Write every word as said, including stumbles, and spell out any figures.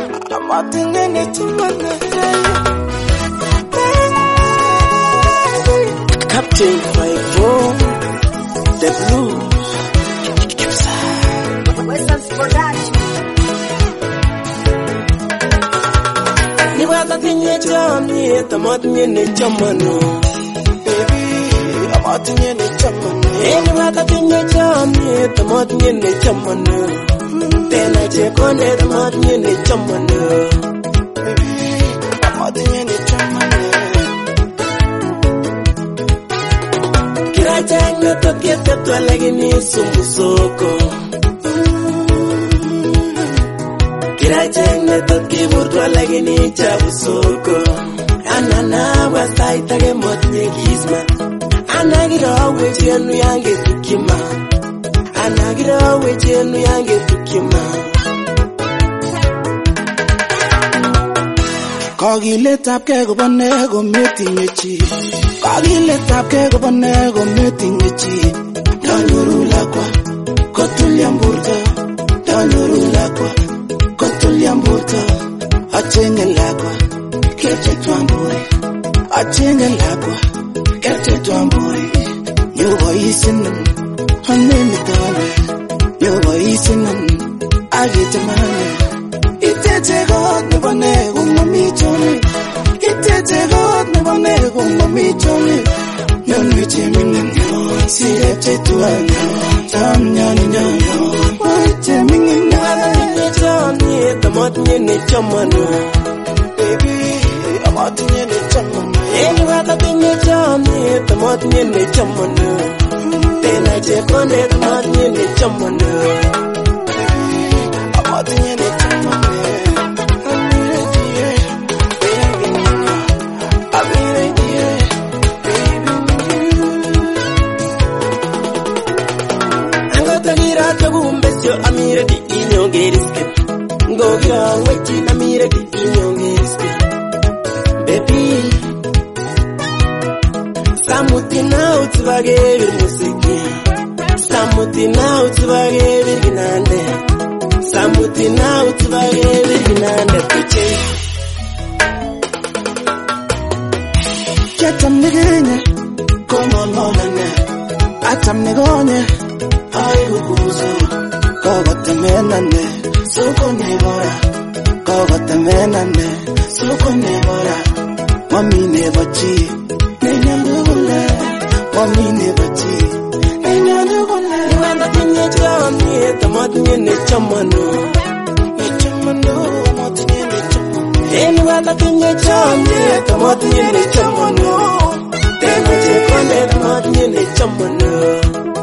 amatinye nechimane. Captain five four, the blues. Ni wata tinye chamye, tamatinye nechamano. Baby, amatinye nechamano. Ni wata tinye chamye, tamatinye nechamano. Tena chekone, tamatinye nechamano. Baby, amatinye nechamano. Kira changa tokiete twalagini sumusoko. Kira changa tokibur twalagini chabusoko. Anana wasaitage motinye kisma. Anagira wechenu yange tukima. Anagira wechenu yange tukima. Kagiletab ke kobane kometinye chi. Kagiletab ke kobane kometinye chi. Danyoru lakwa kotulia mburto. Danyoru lakwa kotulia mburto. Achenge lakwa kete twamburi. Achenge lakwa kete twamburi. Yobo isinan hanene tane. Yobo isinan agite mane. Itete god nebane gumami chone. Itete god nebane gumami chone. Nyan wiche minen yo, sirete tuanya, tam nyani nyanyo. Wiche minen yo, wiche chamye, tamatinye nechamano. Baby, amatinye nechamano. Eni wata tinye chamye, tamatinye nechamano. Tena chekone, tamatinye nechamano. Baby, amatinye nechamano. Amire di inyongeriske Ngogira wechi amire di inyongeriske Baby Samutina utubageri musiki Samutina utubageri ginande Samutina utubageri ginande Piche Chatam nigene Kono nolane Atam nigone Ay hukuzo Kogotemenane, suko nebora. Kogotemenane, suko nebora. Mami nebachi, nenyandugule. Mami nebachi, nenyandugule. Niwanda tinye chamye, tamatinye nechamano. Nechamano, amatinye nechamano. Niwanda tinye chamye, tamatinye nechamano. Tena chekone, tamatinye nechamano.